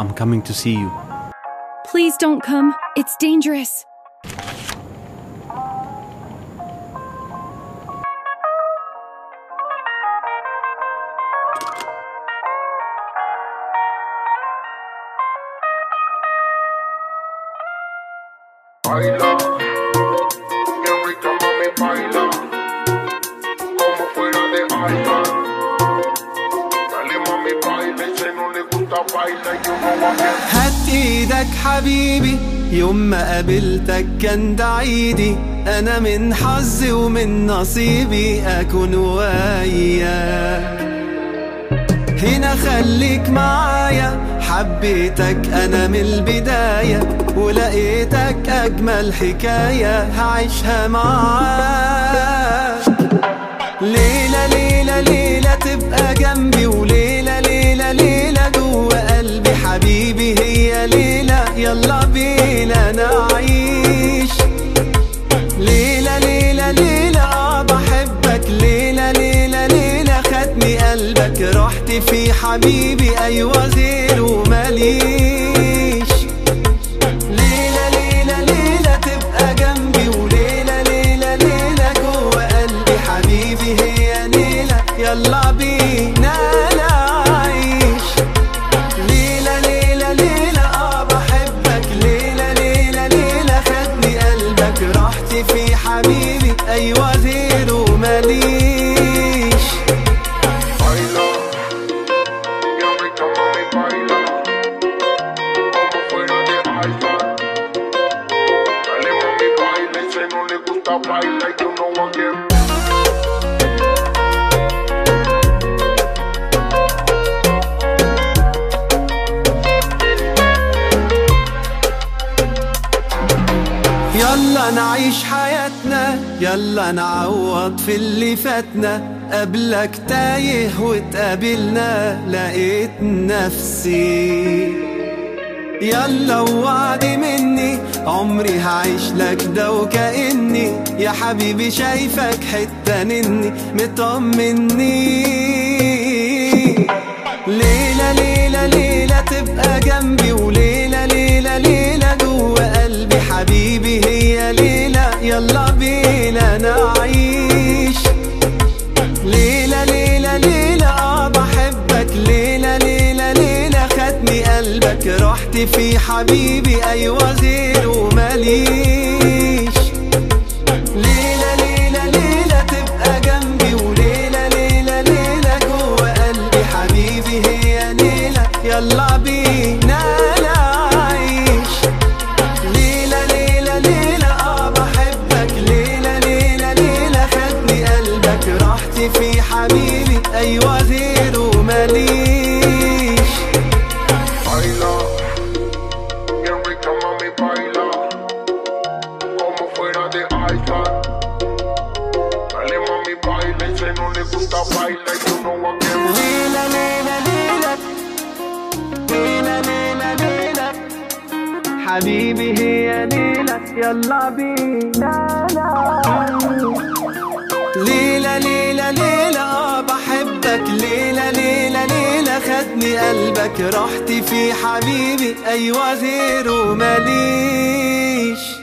I'm coming to see you. Please don't come. It's dangerous. Baila, qué rica mami baila, como fuera de iPad. Dale mami baila, si no le gusta baila, you know I can. هات ايدك حبيبي، يوم ما قابلتك كان ده عيدي، انا من حظي ومن نصيبي اكون وياك. هنا خليك معايا، حبيتك انا من البداية، ولقيتك اجمل حكاية هعيشها معاك. ليلة ليلة ليلة تبقى جنبي، وليلة ليلة ليلة جوا قلبي حبيبي، هي ليلة يلا بينا نعيش. ليلة ليلة ليلة بحبك، ليلة ليلة ليلة خدني قلبك، رحت في حبيبي أيوة غيره ماليش. ليلة ليلة ليلة تبقى جنبي، وليلة ليلة ليلة جوا قلبي حبيبي، هي ليلة يلا بينا نعيش. ليلة ليلة ليلة بحبك، ليلة ليلة ليلة خدني قلبك، رحت في حبيبي أيوة غيره ماليش. Baila, qué rica mami baila, como fuera de iPad. Dale mami baila, si no le gusta baila, you know I can. يلا نعيش حياتنا، يلا نعوض في اللي فاتنا، قبلك تايه واتقابلنا لقيت نفسي. يلا وعدي مني عمري هعيش لك ده وكأني يا حبيبي شايفك حتة مني مطمني. ليلة ليلة ليلة تبقى جنبي، وليلة ليلة ليلة جوا قلبي حبيبي، هي ليلة يلا بينا نعيش. ليلة ليلة ليلة بحبك، ليلة ليلة ليلة خدني قلبك، رحت في حبيبي أيوة غيره ماليش. ليلة ليلة ليلة تبقى جنبي، وليلة ليلة ليلة جوا قلبي حبيبي، هي ليلة يلا بينا نعيش. ليلة ليلة ليلة بحبك، ليلة ليلة ليلة خدني قلبك، رحت في حبيبي أيوة غيره ماليش. Baila, qué rica mami baila, como fuera de iPad. Dale mami baila, si no le gusta baila, you know I can. ليلة ليلة ليلة ليلة ليلة ليلة حبيبي، هي ليلة يلا بينا نعيش. ليلة ليلة ليلة بحبك، ليلة ليلة ليلة خدني قلبك، رحت في حبيبي أيوة غيره ماليش.